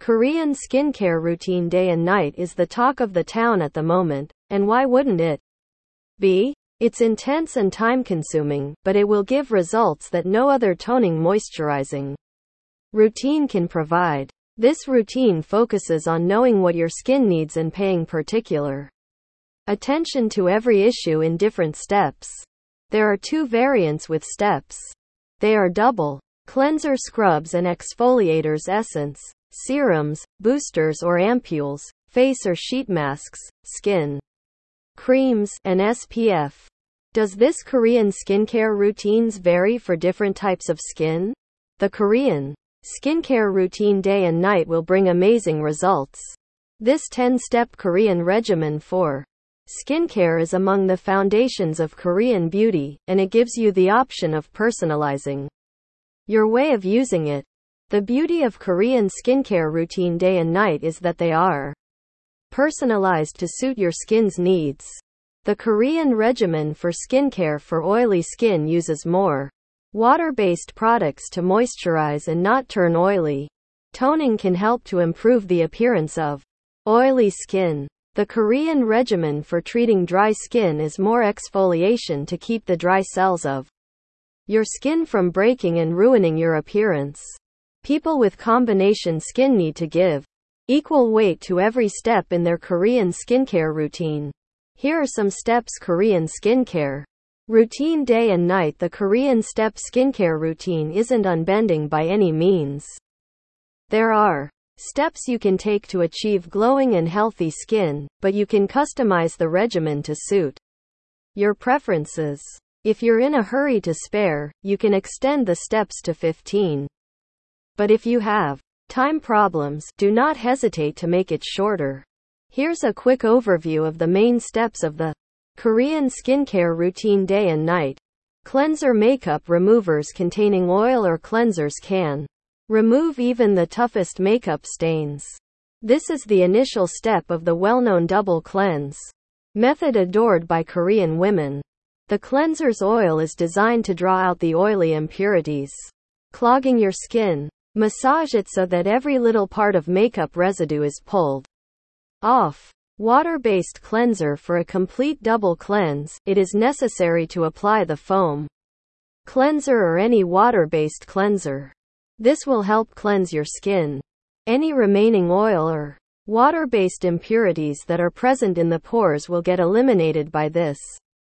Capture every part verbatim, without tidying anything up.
Korean skincare routine day and night is the talk of the town at the moment, and why wouldn't it be? It's intense and time-consuming, but it will give results that no other toning moisturizing routine can provide. This routine focuses on knowing what your skin needs and paying particular attention to every issue in different steps. There are two variants with steps. They are double cleanser scrubs and exfoliators, essence, serums, boosters or ampules, face or sheet masks, skin creams, and S P F. Does this Korean skincare routines vary for different types of skin? The Korean skincare routine day and night will bring amazing results. This ten-step Korean regimen for skincare is among the foundations of Korean beauty, and it gives you the option of personalizing your way of using it. The beauty of Korean skincare routine day and night is that they are personalized to suit your skin's needs. The Korean regimen for skincare for oily skin uses more water-based products to moisturize and not turn oily. Toning can help to improve the appearance of oily skin. The Korean regimen for treating dry skin is more exfoliation to keep the dry cells of your skin from breaking and ruining your appearance. People with combination skin need to give equal weight to every step in their Korean skincare routine. Here are some steps Korean skincare routine day and night. The Korean step skincare routine isn't unbending by any means. There are steps you can take to achieve glowing and healthy skin, but you can customize the regimen to suit your preferences. If you're in a hurry to spare, you can extend the steps to fifteen. But if you have time problems, do not hesitate to make it shorter. Here's a quick overview of the main steps of the Korean skincare routine day and night. Cleanser makeup removers containing oil or cleansers can remove even the toughest makeup stains. This is the initial step of the well-known double cleanse method adored by Korean women. The cleanser's oil is designed to draw out the oily impurities clogging your skin. Massage it so that every little part of makeup residue is pulled off. Water-based cleanser. For a complete double cleanse, it is necessary to apply the foam cleanser or any water-based cleanser. This will help cleanse your skin. Any remaining oil or water-based impurities that are present in the pores will get eliminated by this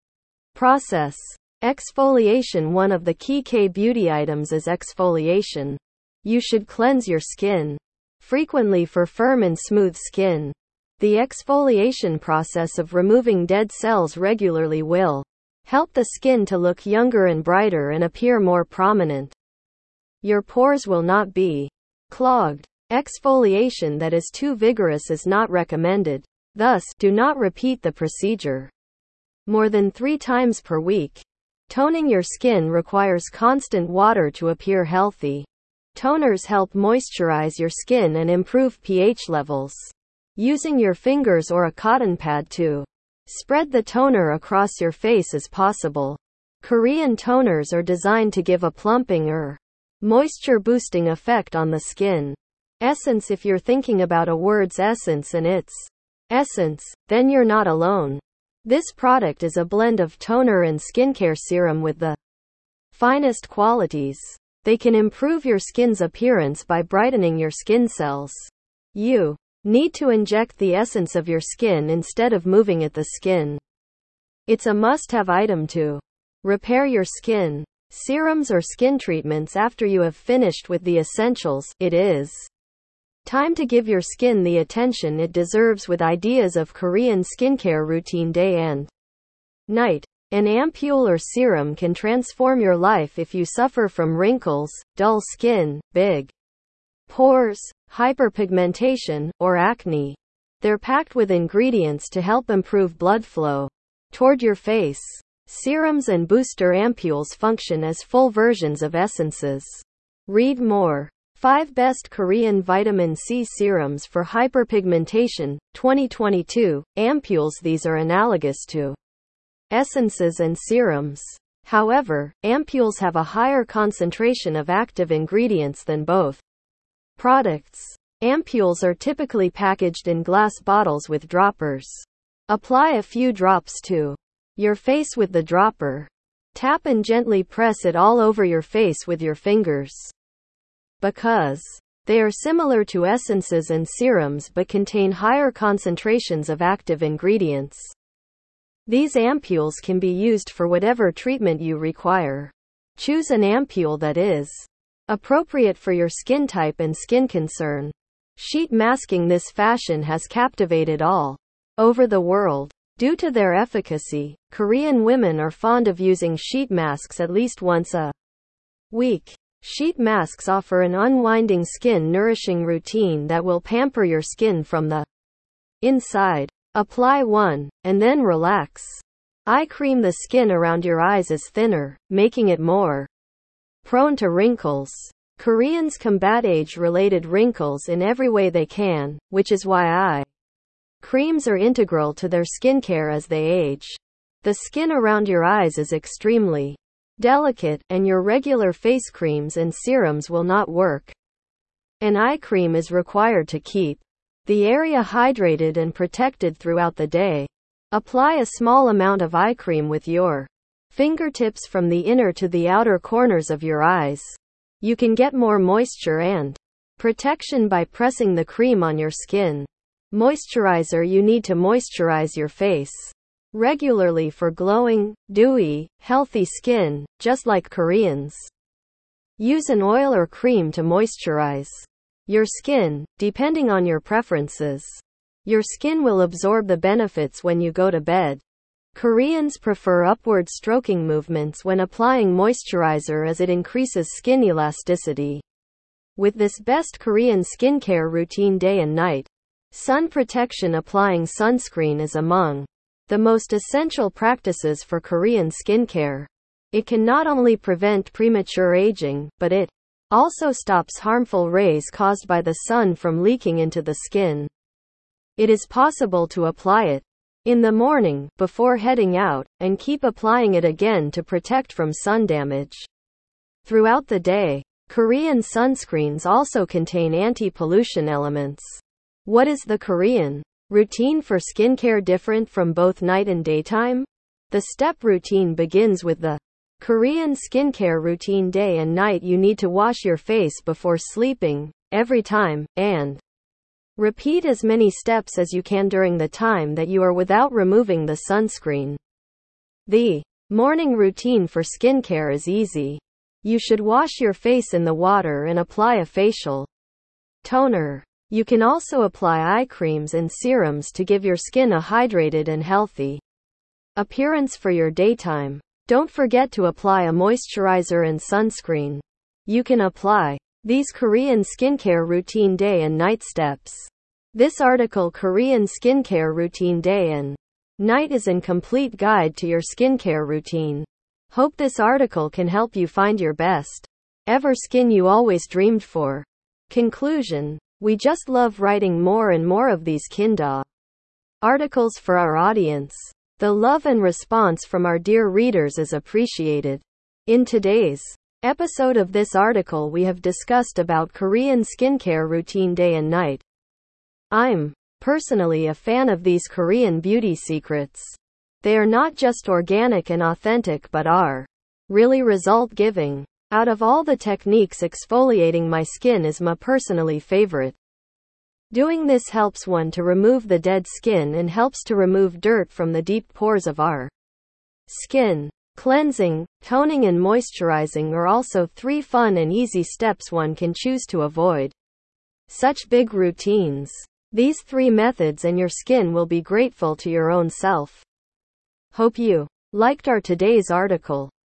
process. Exfoliation. One of the key K-beauty items is exfoliation. You should cleanse your skin frequently for firm and smooth skin. The exfoliation process of removing dead cells regularly will help the skin to look younger and brighter and appear more prominent. Your pores will not be clogged. Exfoliation that is too vigorous is not recommended. Thus, do not repeat the procedure more than three times per week. Toning your skin requires constant water to appear healthy. Toners help moisturize your skin and improve pH levels. Using your fingers or a cotton pad to spread the toner across your face is possible. Korean toners are designed to give a plumping or moisture-boosting effect on the skin. Essence. If you're thinking about a word's essence and its essence, then you're not alone. This product is a blend of toner and skincare serum with the finest qualities. They can improve your skin's appearance by brightening your skin cells. You need to inject the essence of your skin instead of moving it the skin. It's a must-have item to repair your skin. Serums or skin treatments. After you have finished with the essentials, it is time to give your skin the attention it deserves with ideas of Korean skincare routine day and night. An ampule or serum can transform your life if you suffer from wrinkles, dull skin, big pores, hyperpigmentation, or acne. They're packed with ingredients to help improve blood flow toward your face. Serums and booster ampules function as full versions of essences. Read more. five Best Korean Vitamin C Serums for Hyperpigmentation, twenty twenty-two, Ampules. These are analogous to essences and serums. However, ampules have a higher concentration of active ingredients than both products. Ampules are typically packaged in glass bottles with droppers. Apply a few drops to your face with the dropper. Tap and gently press it all over your face with your fingers. Because they are similar to essences and serums but contain higher concentrations of active ingredients, these ampules can be used for whatever treatment you require. Choose an ampule that is appropriate for your skin type and skin concern. Sheet masking. This fashion has captivated all over the world. Due to their efficacy, Korean women are fond of using sheet masks at least once a week. Sheet masks offer an unwinding skin nourishing routine that will pamper your skin from the inside. Apply one, and then relax. Eye cream. The skin around your eyes is thinner, making it more prone to wrinkles. Koreans combat age-related wrinkles in every way they can, which is why eye creams are integral to their skincare as they age. The skin around your eyes is extremely delicate, and your regular face creams and serums will not work. An eye cream is required to keep the area hydrated and protected throughout the day. Apply a small amount of eye cream with your fingertips from the inner to the outer corners of your eyes. You can get more moisture and protection by pressing the cream on your skin. Moisturizer. You need to moisturize your face regularly for glowing, dewy, healthy skin, just like Koreans. Use an oil or cream to moisturize your skin, depending on your preferences. Your skin will absorb the benefits when you go to bed. Koreans prefer upward stroking movements when applying moisturizer as it increases skin elasticity. With this best Korean skincare routine day and night, sun protection. Applying sunscreen is among the most essential practices for Korean skincare. It can not only prevent premature aging, but it also stops harmful rays caused by the sun from leaking into the skin. It is possible to apply it in the morning, before heading out, and keep applying it again to protect from sun damage throughout the day. Korean sunscreens also contain anti-pollution elements. What is the Korean routine for skincare different from both night and daytime? The step routine begins with the Korean skincare routine day and night. You need to wash your face before sleeping, every time, and repeat as many steps as you can during the time that you are without removing the sunscreen. The morning routine for skincare is easy. You should wash your face in the water and apply a facial toner. You can also apply eye creams and serums to give your skin a hydrated and healthy appearance for your daytime. Don't forget to apply a moisturizer and sunscreen. You can apply these Korean skincare routine day and night steps. This article, Korean skincare routine day and night, is a complete guide to your skincare routine. Hope this article can help you find your best ever skin you always dreamed for. Conclusion: we just love writing more and more of these kinda articles for our audience. The love and response from our dear readers is appreciated. In today's episode of this article, we have discussed about Korean skincare routine day and night. I'm personally a fan of these Korean beauty secrets. They are not just organic and authentic but are really result-giving. Out of all the techniques, exfoliating my skin is my personally favorite. Doing this helps one to remove the dead skin and helps to remove dirt from the deep pores of our skin. Cleansing, toning and moisturizing are also three fun and easy steps one can choose to avoid such big routines. These three methods and your skin will be grateful to your own self. Hope you liked our today's article.